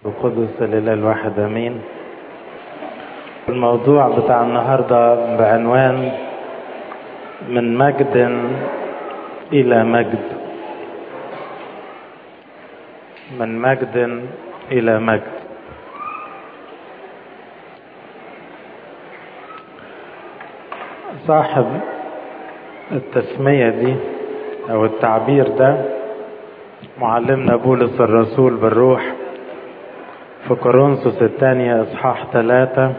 بقدس الإله الواحد أمين. الموضوع بتاع النهاردة بعنوان من مجد إلى مجد. من مجد إلى مجد. صاحب التسمية دي أو التعبير ده معلمنا بولس الرسول بالروح في كورنثوس الثانية إصحاح 3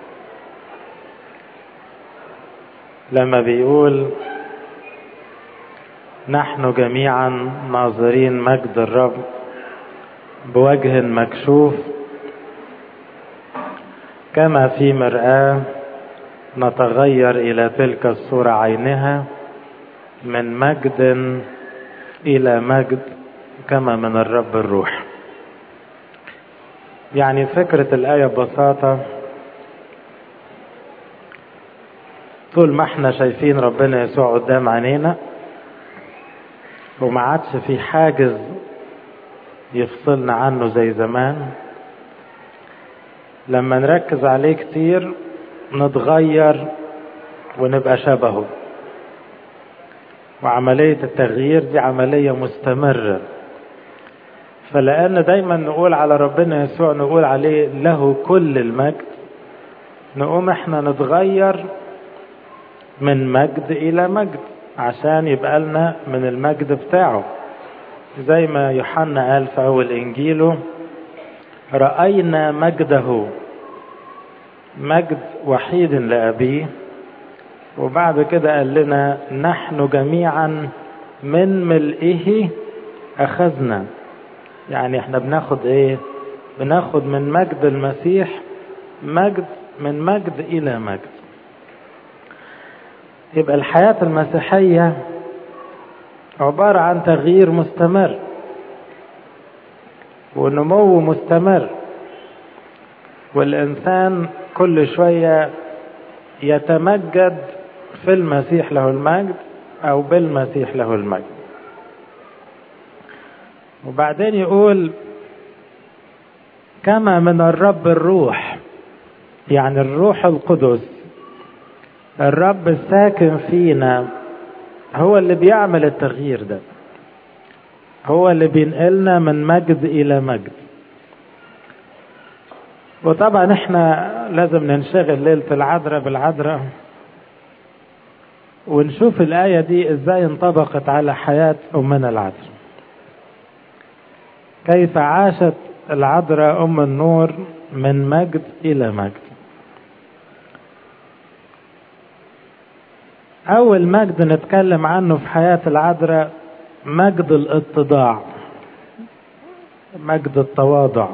لما بيقول نحن جميعا ناظرين مجد الرب بوجه مكشوف كما في مرآة نتغير إلى تلك الصورة عينها من مجد إلى مجد كما من الرب الروح. يعني فكرة الآية ببساطة طول ما احنا شايفين ربنا يسوع قدام عينينا وما عادش في حاجز يفصلنا عنه زي زمان، لما نركز عليه كتير نتغير ونبقى شبهه. وعملية التغيير دي عملية مستمرة، فلأن دايما نقول على ربنا يسوع نقول عليه له كل المجد، نقوم احنا نتغير من مجد إلى مجد عشان يبقى لنا من المجد بتاعه، زي ما يوحنا قال في أول إنجيله رأينا مجده، مجد وحيد لأبيه. وبعد كده قال لنا نحن جميعا من ملئه أخذنا. يعني احنا بناخد ايه؟ بناخد من مجد المسيح مجد، من مجد إلى مجد. يبقى الحياة المسيحية عبارة عن تغيير مستمر ونمو مستمر، والإنسان كل شوية يتمجد في المسيح له المجد أو بالمسيح له المجد. وبعدين يقول كما من الرب الروح، يعني الروح القدس الرب الساكن فينا هو اللي بيعمل التغيير ده، هو اللي بينقلنا من مجد إلى مجد. وطبعا احنا لازم ننشغل ليلة العذراء بالعذراء ونشوف الآية دي ازاي انطبقت على حياة أمنا العذراء، كيف عاشت العذراء أم النور من مجد إلى مجد. أول مجد نتكلم عنه في حياة العذراء مجد الاتضاع، مجد التواضع.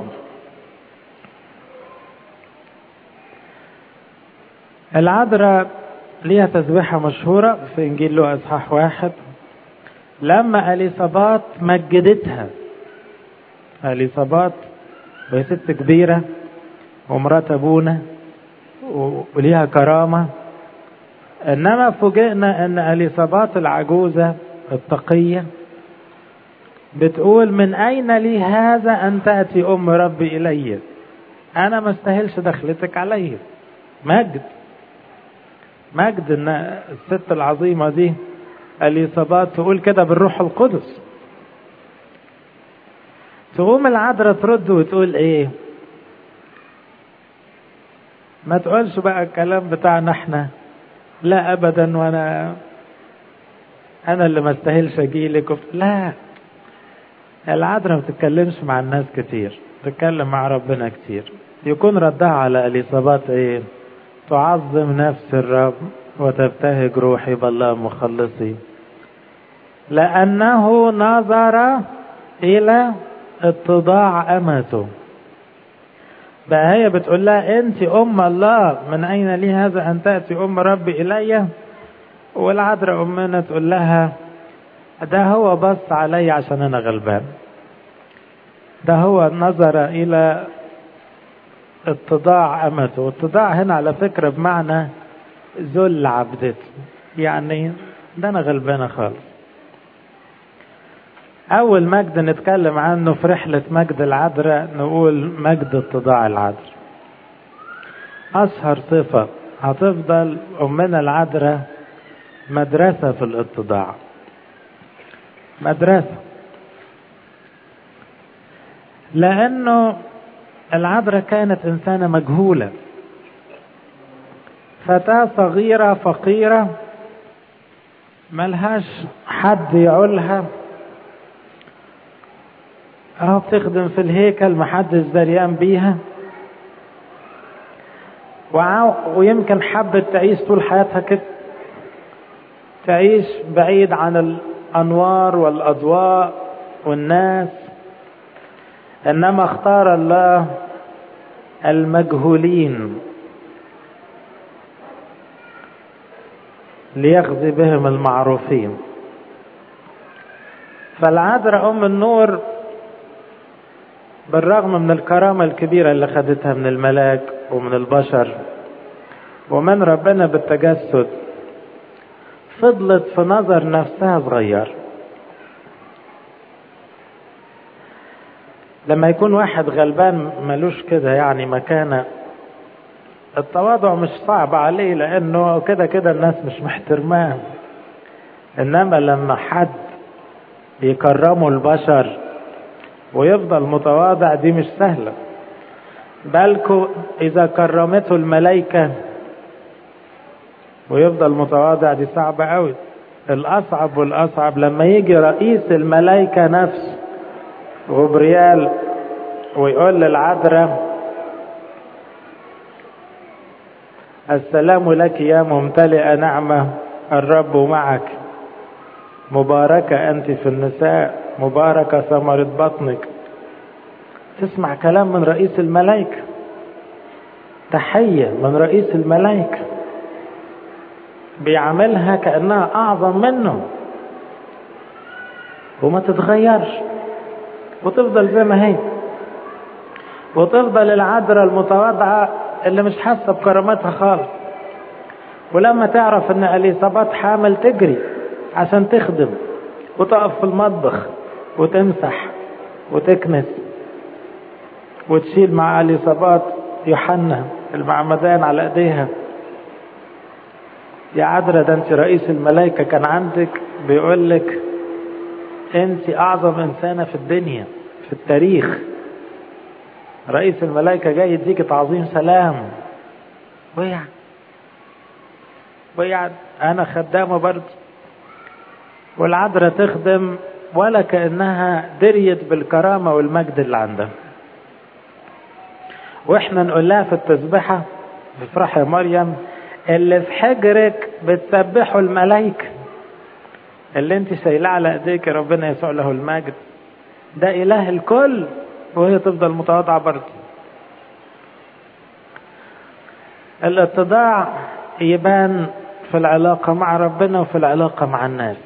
العذراء ليها تسبيحة مشهورة في إنجيل لوقا إصحاح 1 لما إليصابات مجدتها. إليصابات وهي ست كبيرة ومرات أبونا وليها كرامة، إنما فوجئنا أن إليصابات العجوزة التقية بتقول من أين لي هذا أن تأتي أم ربي إلي؟ أنا ما استاهلش دخلتك علي. مجد ان الست العظيمة دي إليصابات تقول كده بالروح القدس. تقوم العذراء ترد وتقول ايه؟ ما تقولش بقى الكلام بتاعنا احنا، لا ابدا، وانا اللي ما استاهلش اجيلك. لا، العذراء ما بتتكلمش مع الناس كتير، تتكلم مع ربنا كتير. يكون ردها على إليصابات ايه؟ تعظم نفس الرب وتبتهج روحي بالله مخلصي لأنه نظر إلى اتضاع أمته. بقى هي بتقول لها أنت أم الله، من أين لي هذا أن تأتي أم ربي إلي؟ والعذراء أمنا تقول لها ده هو بص علي عشان أنا غلبان، ده هو نظر إلى اتضاع أمته. والاتضاع هنا على فكرة بمعنى ذل عبدته، يعني ده أنا غلبانة خالص. أول مجد نتكلم عنه في رحلة مجد العذراء نقول مجد اتضاع العذراء. أشهر صفة هتفضل أمنا العذراء مدرسة في الاتضاع، مدرسة، لأنه العذراء كانت إنسانة مجهولة، فتاة صغيرة فقيرة ملهاش حد يعولها، اهو بتخدم في الهيكل محدش دريان بيها، ويمكن حبت تعيش طول حياتها كده، تعيش بعيد عن الأنوار والأضواء والناس، إنما اختار الله المجهولين ليخزي بهم المعروفين. فالعذراء أم النور بالرغم من الكرامة الكبيرة اللي خدتها من الملاك ومن البشر ومن ربنا بالتجسد، فضلت في نظر نفسها صغير. لما يكون واحد غلبان ملوش كده يعني مكانة، التواضع مش صعب عليه لأنه كده كده الناس مش محترماه، إنما لما حد يكرمه البشر ويفضل متواضع دي مش سهلة، بالكو إذا كرمته الملائكة ويفضل متواضع دي صعبة قوي. الأصعب والأصعب لما يجي رئيس الملائكة نفسه غبريال ويقول للعذراء السلام لك يا ممتلئة نعمة الرب معك، مباركة أنت في النساء، مباركة ثمرة بطنك. تسمع كلام من رئيس الملائكة، تحية من رئيس الملائكة، بيعملها كأنها أعظم منه وما تتغيرش وتفضل زي ما هي، وتفضل العذراء المتواضعة اللي مش حاسة بكرامتها خالص. ولما تعرف ان اليصابات حامل تجري عشان تخدم وتقف في المطبخ وتمسح وتكنس وتشيل مع اليصابات يوحنا المعمدان على ايديها. يا عذراء ده انت رئيس الملائكة كان عندك بيقول لك انت اعظم انسانة في الدنيا في التاريخ، رئيس الملائكة جاي يديك تعظيم سلام. ويعني انا خدامة برضه، والعذراء تخدم ولا كأنها دريت بالكرامة والمجد اللي عندها. واحنا نقول لها في التسبيحة في افرح يا مريم اللي في حجرك بتسبحوا الملائكة، اللي انت شايلاه على ايديك ربنا يسوع له المجد، ده اله الكل، وهي تفضل متواضعة برضه. الاتضاع يبان في العلاقة مع ربنا وفي العلاقة مع الناس.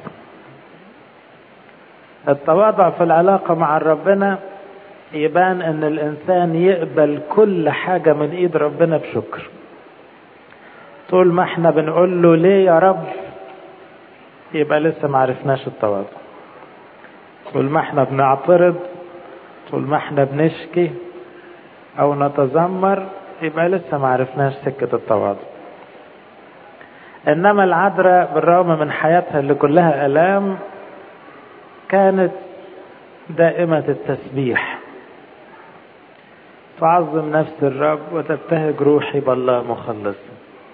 التواضع في العلاقة مع ربنا يبان ان الانسان يقبل كل حاجة من ايد ربنا بشكر. طول ما احنا بنقول له ليه يا رب يبقى لسه ما عرفناش التواضع. طول ما احنا بنعترض، طول ما احنا بنشكي او نتذمر يبقى لسه ما عرفناش سكة التواضع. انما العذراء بالرغم من حياتها اللي كلها الام كانت دائمة التسبيح، تعظم نفس الرب وتبتهج روحي بالله مخلصا.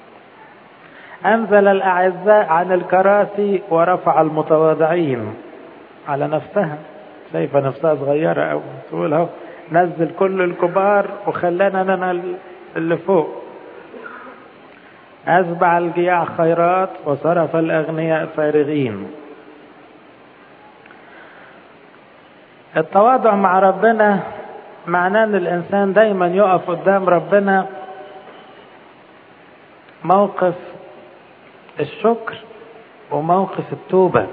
أنزل الأعزاء عن الكراسي ورفع المتواضعين على نفسها، شايفة نفسها صغيرة أو تقول اهو نزل كل الكبار وخلانا أنا اللي فوق. أسبع الجياع خيرات وصرف الأغنياء فارغين. التواضع مع ربنا معناه ان الانسان دايما يقف قدام ربنا موقف الشكر وموقف التوبة.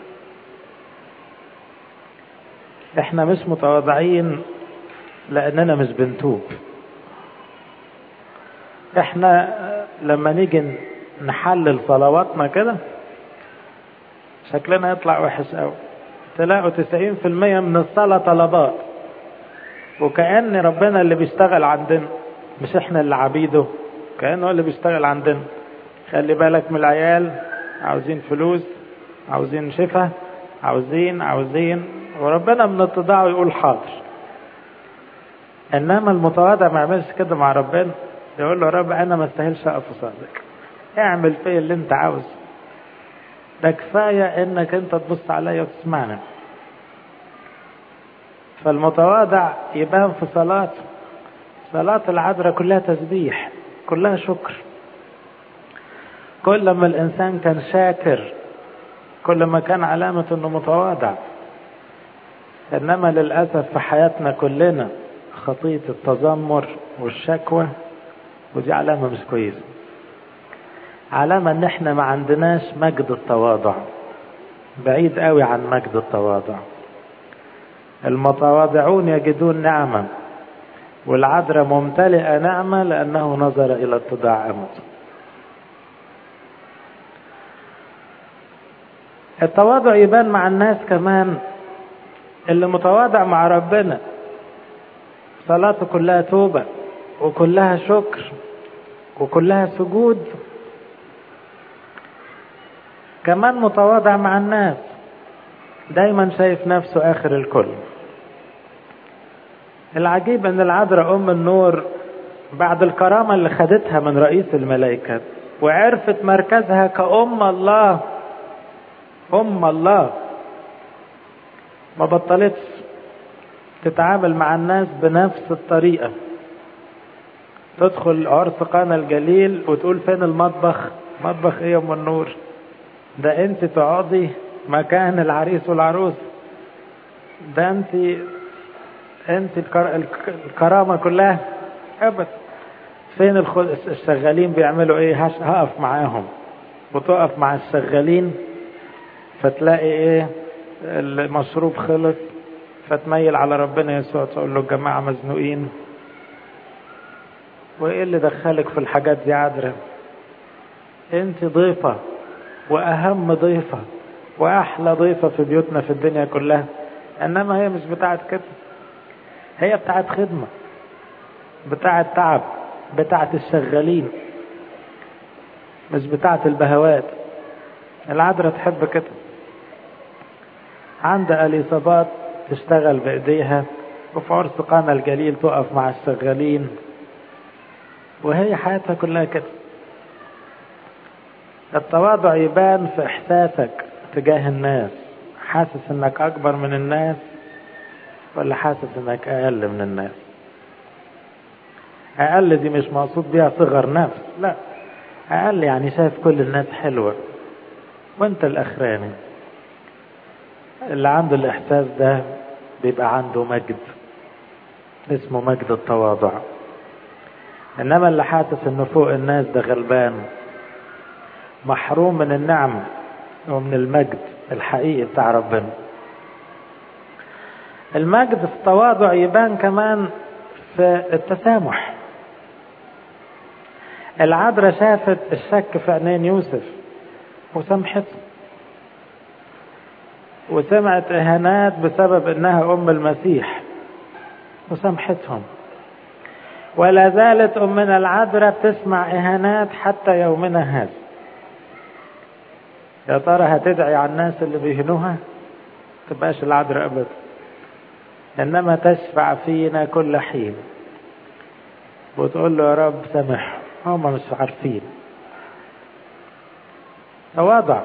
احنا مش متواضعين لاننا مش بنتوب. احنا لما نيجي نحلل صلواتنا كده شكلنا يطلع وحش قوي، تلاقوا 90% من الصلاة طلبات، وكأن ربنا اللي بيشتغل عندنا مش احنا اللي عبيده، كأنه اللي بيشتغل عندنا. خلي بالك من العيال، عاوزين فلوس، عاوزين شفاء، عاوزين، وربنا من اتضاعه يقول حاضر. انما المتواضع ما يعملش كده مع ربنا، يقول له يا رب انا ما استاهلش اقف قصادك، اعمل فيا اللي انت عاوزه، ده كفايه انك انت تبص عليا وتسمعني. فالمتواضع يبان في صلاته. صلاة العذراء كلها تسبيح، كلها شكر. كل ما الانسان كان شاكر كل ما كان علامة انه متواضع. انما للأسف في حياتنا كلنا خطية التذمر والشكوى، ودي علامة مش كويسة، علامة ان احنا ما عندناش مجد التواضع، بعيد قوي عن مجد التواضع. المتواضعون يجدون نعمة، والعذراء ممتلئة نعمة لأنه نظر إلى اتضاع أمته. التواضع يبان مع الناس كمان. اللي متواضع مع ربنا صلاته كلها توبة وكلها شكر وكلها سجود. كمان متواضع مع الناس، دايما شايف نفسه آخر الكل. العجيب ان العذراء ام النور بعد الكرامة اللي خدتها من رئيس الملائكة وعرفت مركزها كأم الله، أم الله، ما بطلتش تتعامل مع الناس بنفس الطريقة. تدخل عرس قانا الجليل وتقول فين المطبخ؟ مطبخ ايه يا ام النور؟ ده انت تقعدي مكان العريس والعروس، ده انت الكرامة كلها. ابدا. فين الشغالين بيعملوا ايه؟ هقف معاهم. وتقف مع الشغالين فتلاقي ايه؟ المشروب خلص، فتميل على ربنا يسوع تقول له الجماعة مزنوقين. وايه اللي دخلك في الحاجات دي عذراء؟ انت ضيفة، واهم ضيفة، واحلى ضيفة في بيوتنا في الدنيا كلها. انما هي مش بتاعت كده، هي بتاعت خدمة، بتاعت تعب، بتاعت الشغالين، مش بتاعت البهوات. العذراء تحب كده. عند اليصابات تشتغل بايديها، وفي عرس قانا الجليل تقف مع الشغالين، وهي حياتها كلها كده. التواضع يبان في احساسك تجاه الناس. حاسس انك اكبر من الناس ولا حاسس انك اقل من الناس؟ اقل دي مش مقصود بيها صغر نفس، لا، اقل يعني شايف كل الناس حلوة وانت الاخراني. اللي عنده الاحساس ده بيبقى عنده مجد، اسمه مجد التواضع. انما اللي حاسس انه فوق الناس ده غلبان، محروم من النعمة ومن المجد الحقيقي بتاع ربنا. المجد في التواضع يبان كمان في التسامح. العذراء شافت الشك في عينين يوسف وسامحته، وسمعت اهانات بسبب انها ام المسيح وسامحتهم. ولا زالت امنا العذراء تسمع اهانات حتى يومنا هذا. يا ترى هتدعي على الناس اللي بيهنوها؟ تبقاش العذراء ابدا، انما تشفع فينا كل حين وتقول له يا رب سامح، هم مش عارفين. تواضع.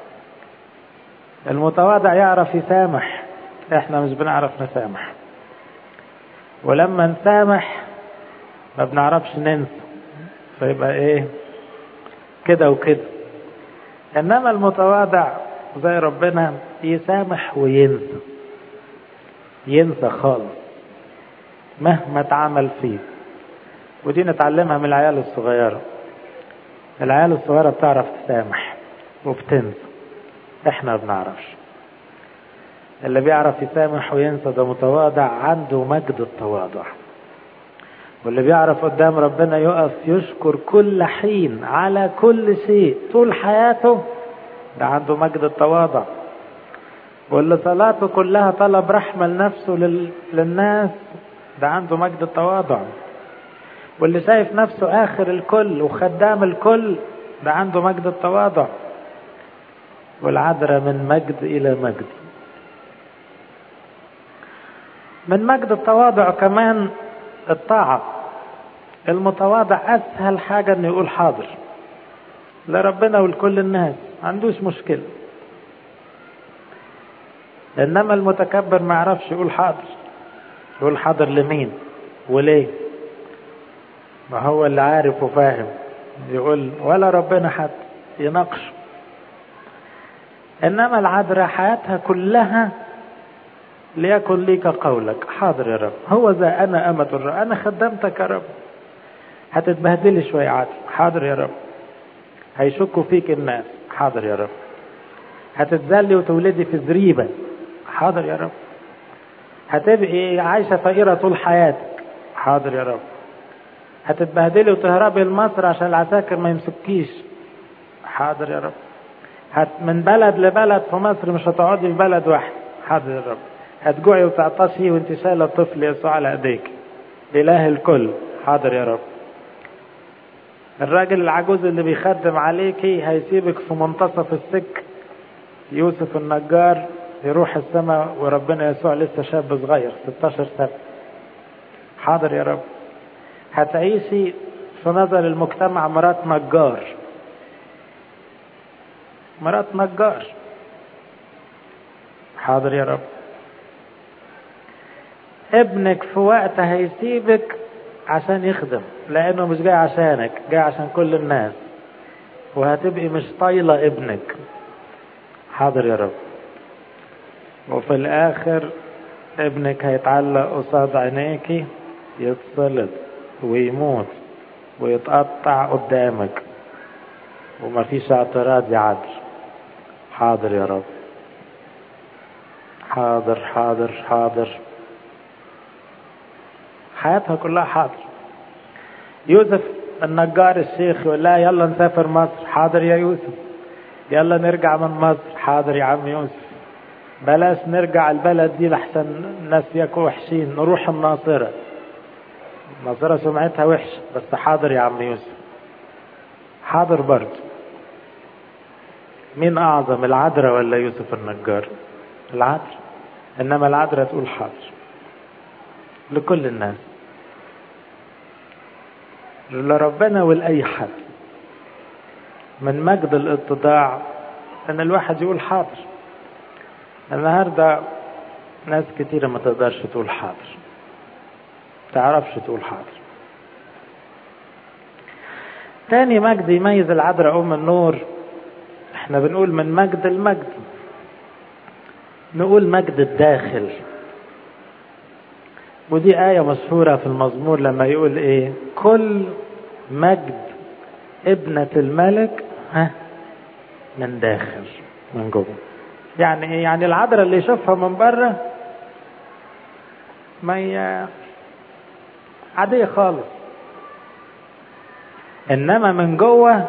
المتواضع يعرف يسامح، احنا مش بنعرف نسامح، ولما نسامح ما بنعرفش ننسى، فيبقى ايه؟ كده وكده. انما المتواضع زي ربنا يسامح وينسى، ينسى خالص مهما اتعمل فيه. ودي نتعلمها من العيال الصغيرة. العيال الصغيرة بتعرف تسامح وبتنسى، احنا ما بنعرفش. اللي بيعرف يسامح وينسى ده متواضع، عنده مجد التواضع. واللي بيعرف قدام ربنا يقف يشكر كل حين على كل شيء طول حياته، ده عنده مجد التواضع. واللي صلاته كلها طلب رحمة لنفسه للناس ده عنده مجد التواضع. واللي شايف نفسه آخر الكل وخدام الكل ده عنده مجد التواضع. والعذراء من مجد إلى مجد. من مجد التواضع كمان الطاعة. المتواضع أسهل حاجة إنه يقول حاضر لربنا ولكل الناس، ما عندوش مشكلة. إنما المتكبر ما يعرفش يقول حاضر. يقول حاضر لمين وليه؟ ما هو اللي عارف وفاهم يقول، ولا ربنا حتى يناقش. إنما العذراء حياتها كلها ليكن ليك قولك، حاضر يا رب. هو ذا أنا أمة الرب، أنا خدمتك يا رب. هتتبهدلي شوية عادي، حاضر يا رب. هيشكوا فيك الناس، حاضر يا رب. هتتذلي وتولدي في زريبة، حاضر يا رب. هتبقي عايشة فقيرة طول حياتك، حاضر يا رب. هتتبهدلي وتهربي لمصر عشان العساكر ما يمسكيش، حاضر يا رب. من بلد لبلد في مصر، مش هتقعدي في بلد واحد، حاضر يا رب. هتجوعي وتعطشي وانت شايله الطفل يسوع على ايديك، اله الكل، حاضر يا رب. الراجل العجوز اللي بيخدم عليكي هيسيبك في منتصف السك، يوسف النجار يروح السماء وربنا يسوع لسه شاب صغير 16 سنة، حاضر يا رب. هتعيشي في نظر المجتمع مرات نجار، مرات نجار، حاضر يا رب. ابنك في وقت هيسيبك عشان يخدم، لانه مش جاي عشانك، جاي عشان كل الناس، وهتبقي مش طايلة ابنك، حاضر يا رب. وفي الاخر ابنك هيتعلق قصاد عينيكي، يتصلب ويموت ويتقطع قدامك، ومفيش اعتراض يا عدل، حاضر يا رب. حاضر حاضر حاضر. حياتها كلها حاضر. يوسف النجار الشيخ يقول لها يلا نسافر مصر، حاضر يا يوسف. يلا نرجع من مصر، حاضر يا عم يوسف. بلاش نرجع البلد دي لحسن الناس ياكوا وحشين، نروح الناصرة. الناصرة سمعتها وحش، بس حاضر يا عم يوسف، حاضر برضه. مين أعظم، العذراء ولا يوسف النجار؟ العذراء. إنما العذراء تقول حاضر لكل الناس، لربنا ولأي حد. من مجد الاتضاع ان الواحد يقول حاضر. النهارده ناس كتيرة ما تقدرش تقول حاضر، تعرفش تقول حاضر. تاني مجد يميز العذراء ام النور، احنا بنقول من مجد المجد، نقول مجد الداخل. ودي آية مشهورة في المزمور لما يقول ايه، كل مجد ابنة الملك من داخل، من جوه. يعني ايه؟ يعني العذراء اللي يشوفها من بره ما هي عادية خالص، انما من جوه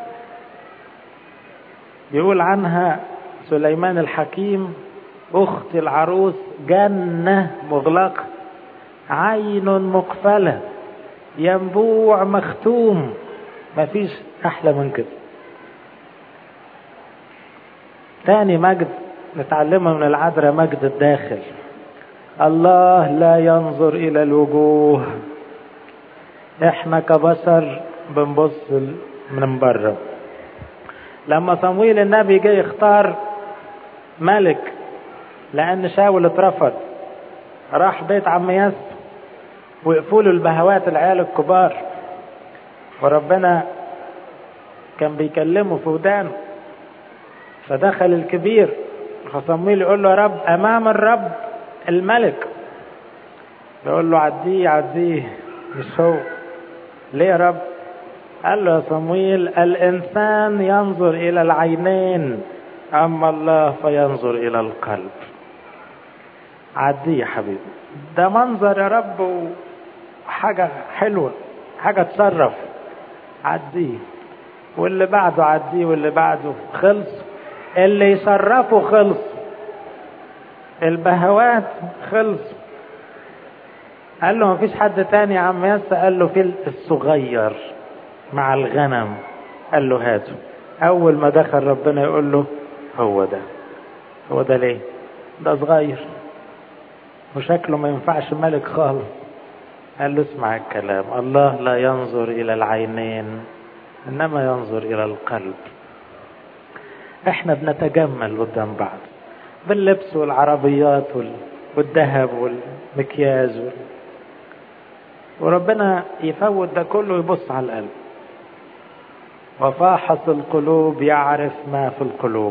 يقول عنها سليمان الحكيم، اخت العروس جنة مغلقة، عين مقفلة، ينبوع مختوم. ما فيش احلى من كده. تاني مجد نتعلمه من العذراء مجد الداخل. الله لا ينظر الى الوجوه، احنا كبشر بنبص من بره. لما صمويل النبي جاي يختار ملك لان شاول اترفض، راح بيت عم ياسر وقفوا له البهوات العيال الكبار، وربنا كان بيكلمه في ودانه، فدخل الكبير فصمويل يقول له يا رب امام الرب الملك، يقول له عديه عديه، مش هو. ليه يا رب؟ قال له يا صمويل الانسان ينظر الى العينين، اما الله فينظر الى القلب. عديه يا حبيبي، ده منظر يا رب وحاجة حلوة، حاجة تشرف، عديه. واللي بعده عديه، واللي بعده خلص، اللي يشرفه خلص. البهوات خلصوا. قال له مفيش حد تاني يا عم ياسا؟ قال له في الصغير مع الغنم. قال له هاته. اول ما دخل ربنا يقول له هو ده ليه؟ ده صغير وشكله ما ينفعش ملك خالص. قال له اسمع الكلام، الله لا ينظر الى العينين انما ينظر الى القلب. احنا بنتجمل قدام بعض باللبس والعربيات والذهب والمكياج وربنا يفوت ده كله ويبص على القلب. وفاحص القلوب يعرف ما في القلوب.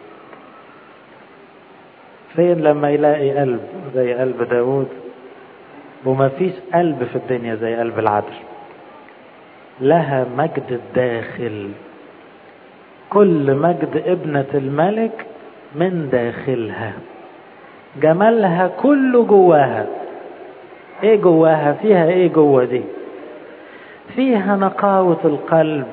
فين لما يلاقي قلب زي قلب داود؟ وما فيش قلب في الدنيا زي قلب العذراء. لها مجد الداخل، كل مجد ابنة الملك من داخلها. جمالها كله جواها. ايه جواها؟ فيها ايه جوا دي؟ فيها نقاوة القلب،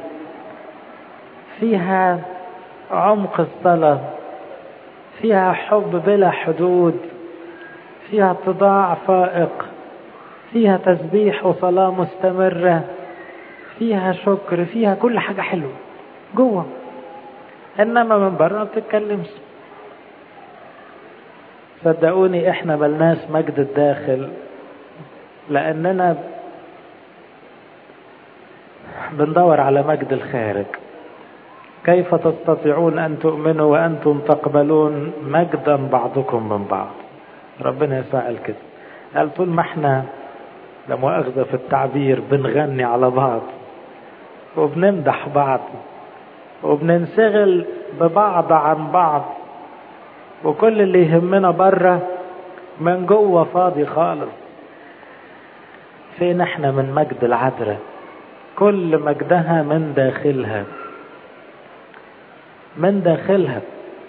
فيها عمق الصلاة، فيها حب بلا حدود، فيها اتضاع فائق، فيها تسبيح وصلاة مستمرة، فيها شكر، فيها كل حاجة حلوة جوه. انما من بره ما بتتكلمش. صدقوني احنا ملناش مجد الداخل لاننا بندور على مجد الخارج. كيف تستطيعون ان تؤمنوا وانتم تقبلون مجدا بعضكم من بعض؟ ربنا يسأل كده. قال طول ما احنا لا مؤاخذة في التعبير بنغني على بعض وبنمدح بعض وبننشغل ببعض عن بعض وكل اللي يهمنا بره، من جوه فاضي خالص. فين احنا من مجد العذراء؟ كل مجدها من داخلها، من داخلها.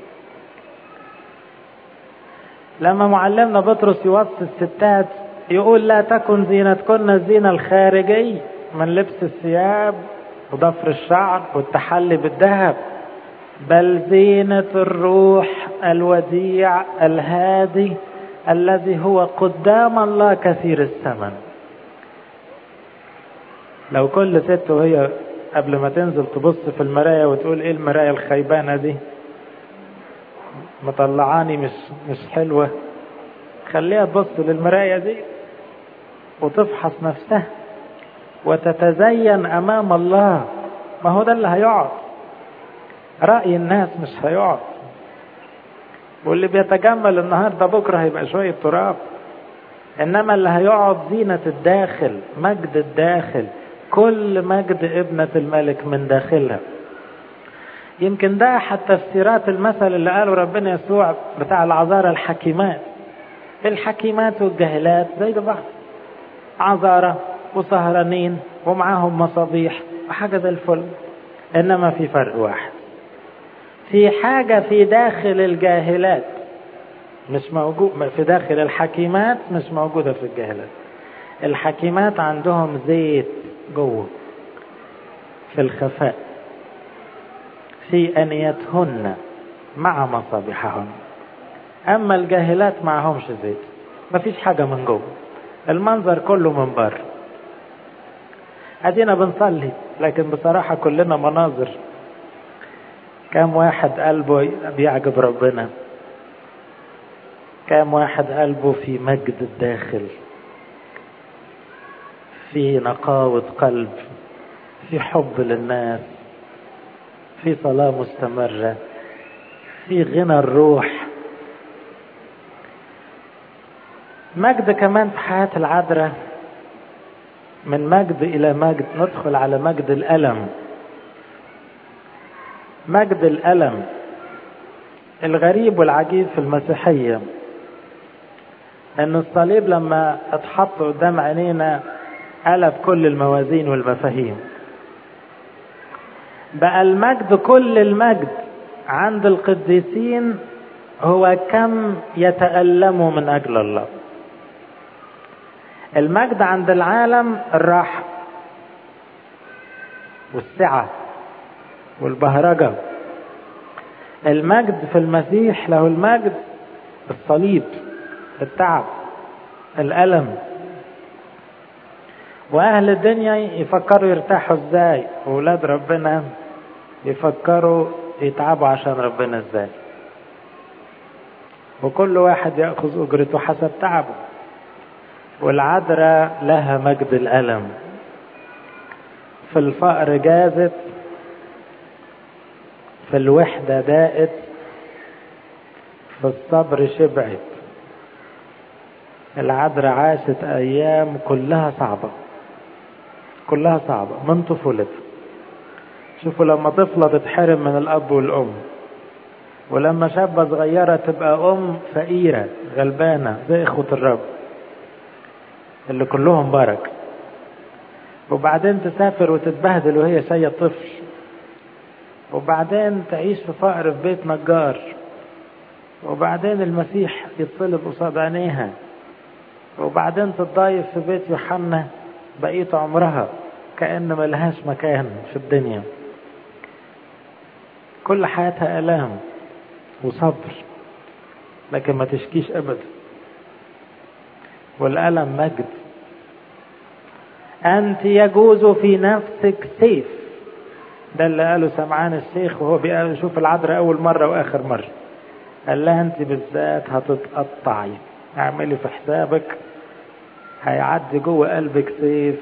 لما معلمنا بطرس يوصي الستات يقول لا تكن زينتكن الزينة الخارجية من لبس الثياب وضفر الشعر والتحلي بالذهب، بل زينة الروح الوديع الهادي الذي هو قدام الله كثير الثمن. لو كل ست وهي قبل ما تنزل تبص في المراية وتقول ايه المراية الخيبانة دي مطلعاني مش حلوة، خليها تبص للمراية دي وتفحص نفسها وتتزين امام الله. ما هو ده اللي هيقعد. رأي الناس مش هيقعد، واللي بيتجمل النهارده بكره هيبقى شوية تراب. انما اللي هيقعد زينة الداخل، مجد الداخل، كل مجد ابنة الملك من داخلها. يمكن ده أحد تفسيرات المثل اللي قاله ربنا يسوع بتاع العذارى الحكيمات. الحكيمات والجاهلات زي بعض، عذارى وسهرانين ومعاهم مصابيح وحاجة زي الفل. إنما في فرق واحد، في حاجة في داخل الجاهلات مش موجود في داخل الحكيمات، مش موجودة في الجاهلات. الحكيمات عندهم زيت جوه في الخفاء في أنيتهن مع مصابيحهن. أما الجاهلات معهمش زيت، مفيش حاجة من جوه، المنظر كله من بره. أدينا بنصلي لكن بصراحة كلنا مناظر. كم واحد قلبه بيعجب ربنا؟ كم واحد قلبه في مجد الداخل، في نقاوة قلب، في حب للناس، في صلاة مستمرة، في غنى الروح. مجد كمان في حياة العذراء، من مجد إلى مجد ندخل على مجد الألم. مجد الألم الغريب والعجيب في المسيحية أن الصليب لما اتحط قدام عينينا قلب كل الموازين والمفاهيم. بقى المجد، كل المجد عند القديسين هو كم يتألموا من أجل الله. المجد عند العالم الراحة والسعة والبهرجة. المجد في المسيح له المجد الصليب، التعب، الألم. وأهل الدنيا يفكروا يرتاحوا ازاي، وولاد ربنا يفكروا يتعبوا عشان ربنا ازاي. وكل واحد يأخذ أجرته حسب تعبه. والعذراء لها مجد الألم، في الفقر جازت، في الوحدة داءت، في الصبر شبعت. العذراء عاشت أيام كلها صعبة، كلها صعبة من طفولتها. شوفوا لما طفلة تتحرم من الأب والأم، ولما شابة صغيرة تبقى أم فقيرة غلبانة زي إخوة الرب اللي كلهم بركة، وبعدين تسافر وتتبهدل وهي شاية طفل، وبعدين تعيش في فقر في بيت نجار، وبعدين المسيح يتصلب قصاد عينيها، وبعدين تتضايف في بيت يوحنا بقية عمرها كأن ملهاش مكان في الدنيا. كل حياتها آلام وصبر، لكن ما تشكيش أبدا. والألم مجد. أنت يجوز في نفسك سيف، ده اللي قاله سمعان الشيخ وهو بيشوف العذراء أول مرة وآخر مرة. قال لها أنت بالذات هتتقطعي، اعملي في حسابك هيعدي جوه قلبك سيف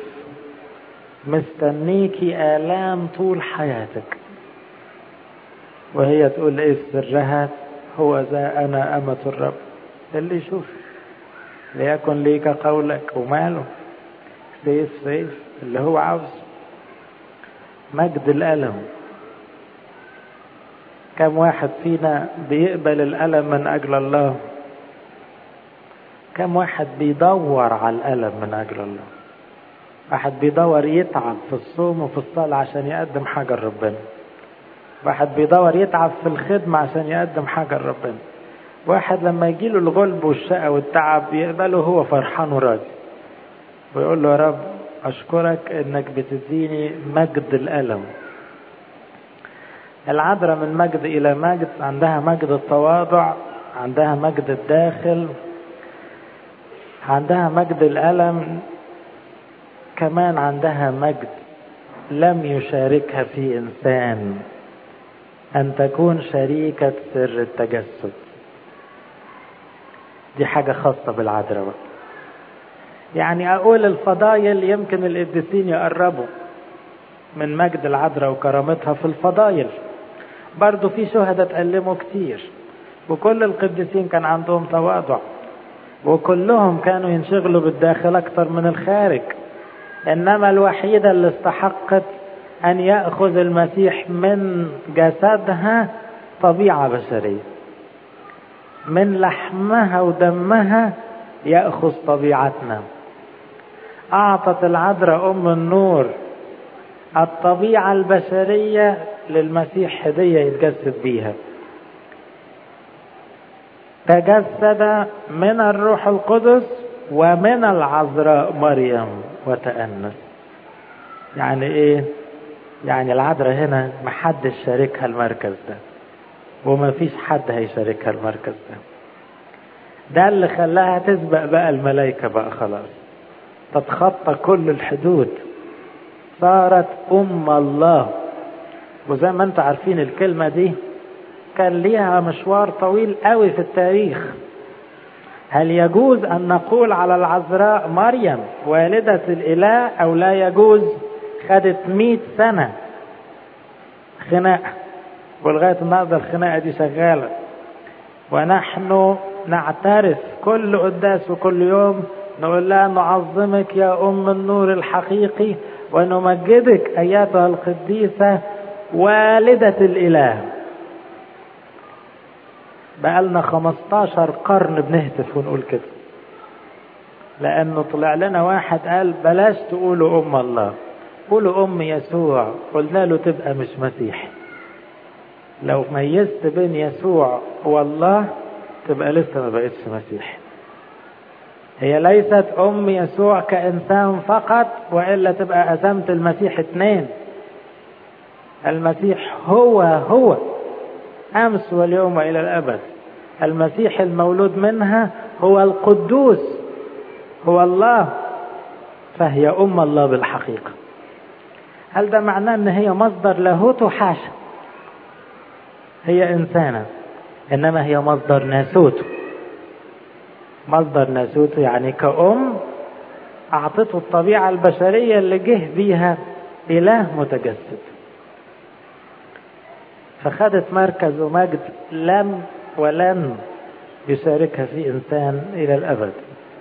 مستنيكي آلام طول حياتك. وهي تقول ايه في سرها؟ هو ذا أنا أمة الرب، اللي يشوف ليكن ليك قولك. وماله، سيف سيف اللي هو عاوز. مجد الألم. كم واحد فينا بيقبل الألم من أجل الله؟ كم واحد بيدور على الألم من أجل الله؟ واحد بيدور يتعب في الصوم وفي الصلاة عشان يقدم حاجة لربنا، واحد بيدور يتعب في الخدمة عشان يقدم حاجة لربنا، واحد لما يجيله الغلب والشقة والتعب يقبله هو فرحان وراضي ويقول له يا رب أشكرك إنك بتديني مجد الألم. العذراء من مجد إلى مجد، عندها مجد التواضع، عندها مجد الداخل، عندها مجد الألم، كمان عندها مجد لم يشاركها في إنسان، أن تكون شريكة سر التجسد. دي حاجة خاصة بالعذراء. يعني أقول الفضائل يمكن القديسين يقربوا من مجد العذراء وكرامتها في الفضائل. برضو في شهداء تألموا كتير، وكل القديسين كان عندهم تواضع، وكلهم كانوا ينشغلوا بالداخل أكثر من الخارج. إنما الوحيدة اللي استحقت أن يأخذ المسيح من جسدها طبيعة بشرية، من لحمها ودمها يأخذ طبيعتنا. أعطت العذراء أم النور الطبيعة البشرية للمسيح هدية يتجسد بيها. تجسد من الروح القدس ومن العذراء مريم وتأنس. يعني ايه؟ يعني العذراء هنا محدش شاركها المركز ده، وما فيش حد هيشاركها المركز ده. ده اللي خلاها تسبق بقى الملائكة بقى، خلاص تتخطى كل الحدود، صارت أم الله. وزي ما انتم عارفين الكلمة دي كان ليها مشوار طويل قوي في التاريخ. هل يجوز أن نقول على العذراء مريم والدة الإله أو لا يجوز؟ خدت 100 سنة خناقة، ولغاية النهارده الخناقة دي شغالة. ونحن نعترف كل قداس وكل يوم نقول لها نعظمك يا أم النور الحقيقي، ونمجدك أيتها القديسة والدة الإله. بقالنا 15 قرن بنهتف ونقول كده، لأنه طلع لنا واحد قال بلاش تقولوا أم الله، قولوا أم يسوع. قلنا له تبقى مش مسيح. لو ميزت بين يسوع والله تبقى لسه ما بقتش مسيح. هي ليست أم يسوع كإنسان فقط، وإلا تبقى أسمت المسيح 2. المسيح هو أمس واليوم إلى الأبد. المسيح المولود منها هو القدوس، هو الله، فهي أم الله بالحقيقة. هل ده معناه ان هي مصدر لاهوته؟ حاشا، هي إنسانة، إنما هي مصدر ناسوته. مصدر ناسوته يعني كأم أعطته الطبيعة البشرية اللي جه بيها إله متجسد، فخدت مركز ومجد لم ولن يشاركها في إنسان إلى الأبد،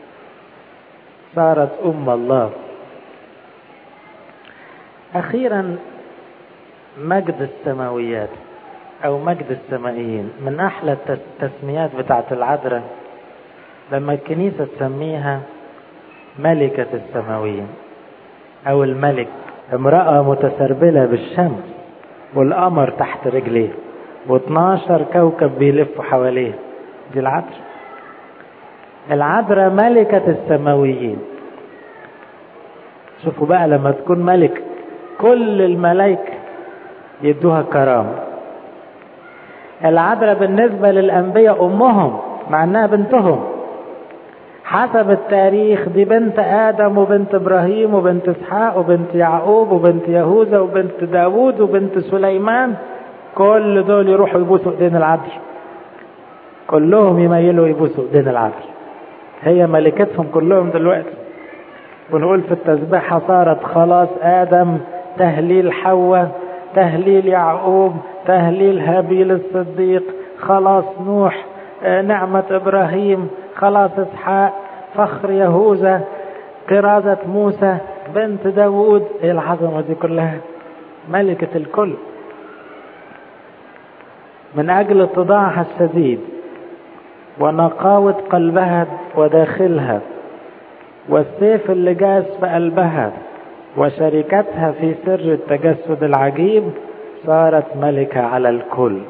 صارت أم الله. أخيرا مجد السماويات أو مجد السمائيين، من أحلى التسميات بتاعت العذراء لما الكنيسة تسميها ملكة السماويين أو الملك. امرأة متسربلة بالشمس والقمر تحت رجليه و12 كوكب بيلفوا حواليه، دي العذراء. العذراء ملكة السماويين. شوفوا بقى لما تكون ملك كل الملائكة يدوها كرامة. العذراء بالنسبة للأنبياء أمهم مع أنها بنتهم، حسب التاريخ دي بنت آدم وبنت إبراهيم وبنت إسحاق وبنت يعقوب وبنت يهوذا وبنت داود وبنت سليمان، كل دول يروحوا يبوسوا ايدين العذراء، كلهم يميلوا يبوسوا ايدين العذراء، هي ملكتهم كلهم دلوقتي. ونقول في التسبيحة صارت خلاص آدم، تهليل حواء، تهليل يعقوب، تهليل هابيل الصديق، خلاص نوح، نعمة إبراهيم، خلاص إسحاق، فخر يهوذا، كرازة موسى، بنت داود. ايه العظمة دي كلها؟ ملكة الكل. من أجل اتضاعها الشديد ونقاوة قلبها وداخلها والسيف اللي جاس في قلبها وشركتها في سر التجسد العجيب، صارت ملكة على الكل،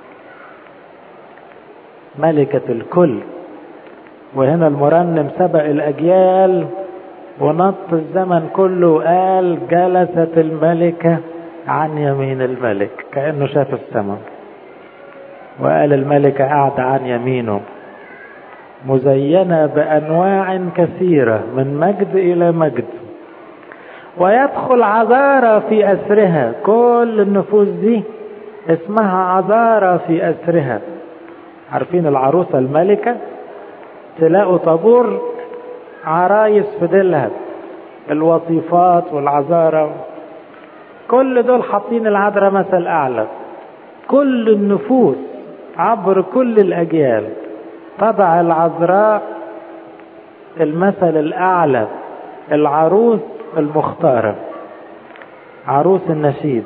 ملكة الكل. وهنا المرنم سبق الأجيال ونط الزمن كله وقال جلست الملكة عن يمين الملك، كأنه شاف السماء، وقال الملكة قاعدة عن يمينه مزينة بأنواع كثيرة من مجد إلى مجد، ويدخل عذارى في أسرها. كل النفوس دي اسمها عذارى في أسرها. عارفين العروسة الملكة تلاقوا طابور عرايس في ديلها، الوصيفات والعذارى، كل دول حاطين العذراء مثل أعلى. كل النفوس عبر كل الأجيال تضع العذراء المثل الأعلى، العروس المختارة، عروس النشيد،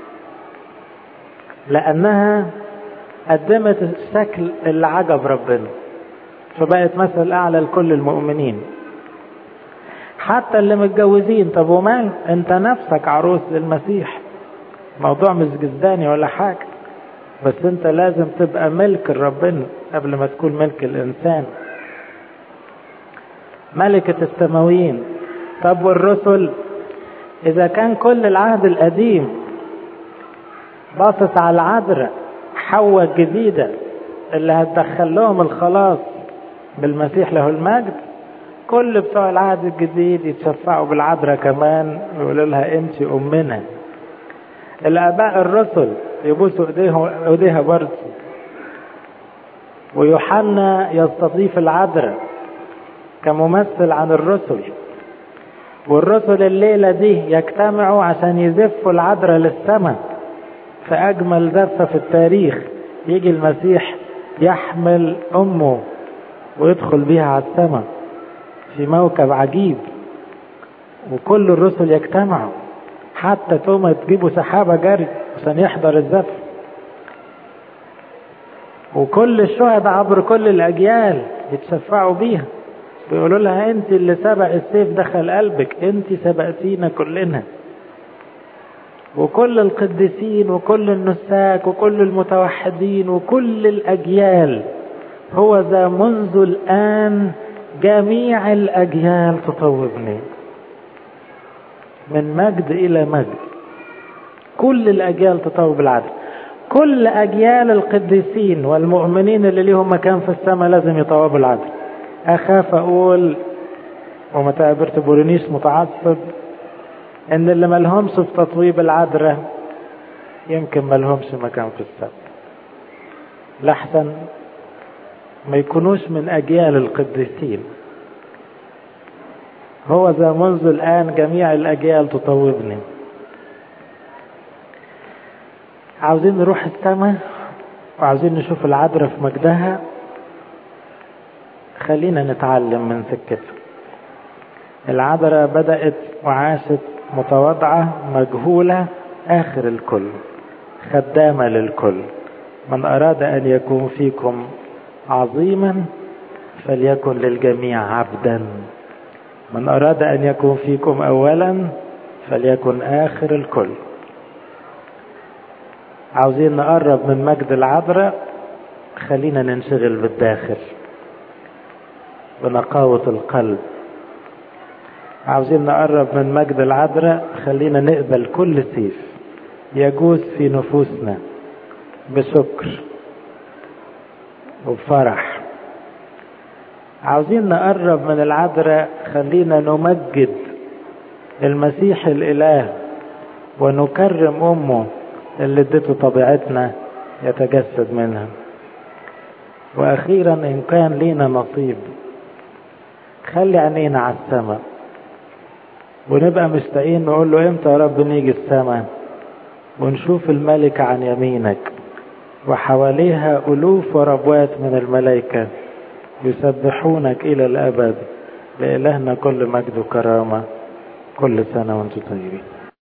لأنها قدمت الشكل اللي عجب ربنا، فبقت مثل أعلى لكل المؤمنين حتى اللي متجوزين. طب ومال انت نفسك عروس للمسيح، موضوع مش جداني ولا حاجة، بس انت لازم تبقى ملك ربنا قبل ما تكون ملك الإنسان. ملكة السماويين. طب والرسل؟ إذا كان كل العهد القديم باصص على العذراء حواء الجديدة اللي هتدخل لهم الخلاص بالمسيح له المجد، كل بتوع العهد الجديد يتشفعوا بالعذراء كمان ويقولوا لها انت أمنا. الآباء الرسل يبوسوا ايديها برضه، ويوحنا يستضيف العذراء كممثل عن الرسل، والرسل الليلة دي يجتمعوا عشان يزفوا العذراء للسماء في أجمل زفة في التاريخ. يجي المسيح يحمل أمه ويدخل بيها على السماء في موكب عجيب، وكل الرسل يجتمعوا، حتى توما تجيبوا سحابة جري عشان يحضر الزفة، وكل الشهداء عبر كل الأجيال يتشفعوا بيها، بيقولوا لها انت اللي سبق السيف دخل قلبك، انت سبقتينا كلنا. وكل القديسين وكل النساك وكل المتوحدين وكل الأجيال، هو ذا منذ الآن جميع الأجيال تطوبني، من مجد إلى مجد، كل الأجيال تطوب العدل. كل أجيال القديسين والمؤمنين اللي ليهم مكان في السماء لازم يطوبوا العذراء. أخاف أقول وما تعتبرنيش متعصب إن اللي ملهمش في تطويب العذراء يمكن ملهمش مكان في السماء، لحسن ما يكونوش من أجيال القديسين. هو ذا منذ الآن جميع الأجيال تطوبني. عاوزين نروح السماء وعاوزين نشوف العذراء في مجدها، خلينا نتعلم من سكتها. العذراء بدأت وعاشت متواضعة مجهولة آخر الكل، خدامة للكل. من أراد أن يكون فيكم عظيما فليكن للجميع عبدا. من أراد أن يكون فيكم أولا فليكن آخر الكل. عاوزين نقرب من مجد العذراء، خلينا ننشغل بالداخل بنقاوة القلب. عاوزين نقرب من مجد العذراء، خلينا نقبل كل سيف يجوز في نفوسنا بشكر وبفرح. عاوزين نقرب من العذراء، خلينا نمجد المسيح الإله ونكرم أمه اللي ادته طبيعتنا يتجسد منها. وأخيرا إن كان لينا نصيب خلي عينينا على السماء ونبقى مشتاقين نقول له امتى يا رب نيجي السماء ونشوف الملك عن يمينك وحواليها ألوف وربوات من الملائكة يسبحونك إلى الأبد. لإلهنا كل مجد وكرامة كل سنة وانتم طيبين.